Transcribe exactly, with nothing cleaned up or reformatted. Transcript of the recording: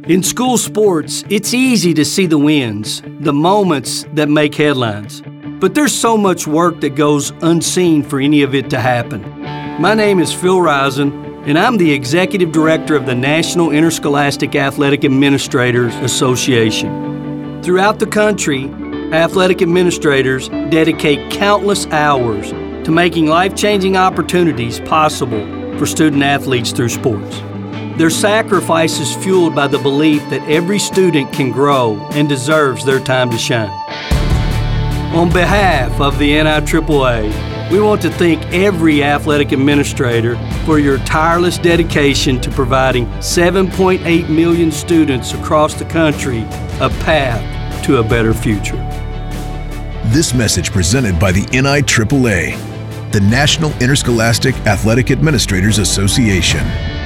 In school sports, it's easy to see the wins, the moments that make headlines. But there's so much work that goes unseen for any of it to happen. My name is Phil Risen, and I'm the Executive Director of the National Interscholastic Athletic Administrators Association. Throughout the country, athletic administrators dedicate countless hours to making life-changing opportunities possible for student athletes through sports. Their sacrifice is fueled by the belief that every student can grow and deserves their time to shine. On behalf of the N I triple A, we want to thank every athletic administrator for your tireless dedication to providing seven point eight million students across the country a path to a better future. This message presented by the N I triple A, the National Interscholastic Athletic Administrators Association.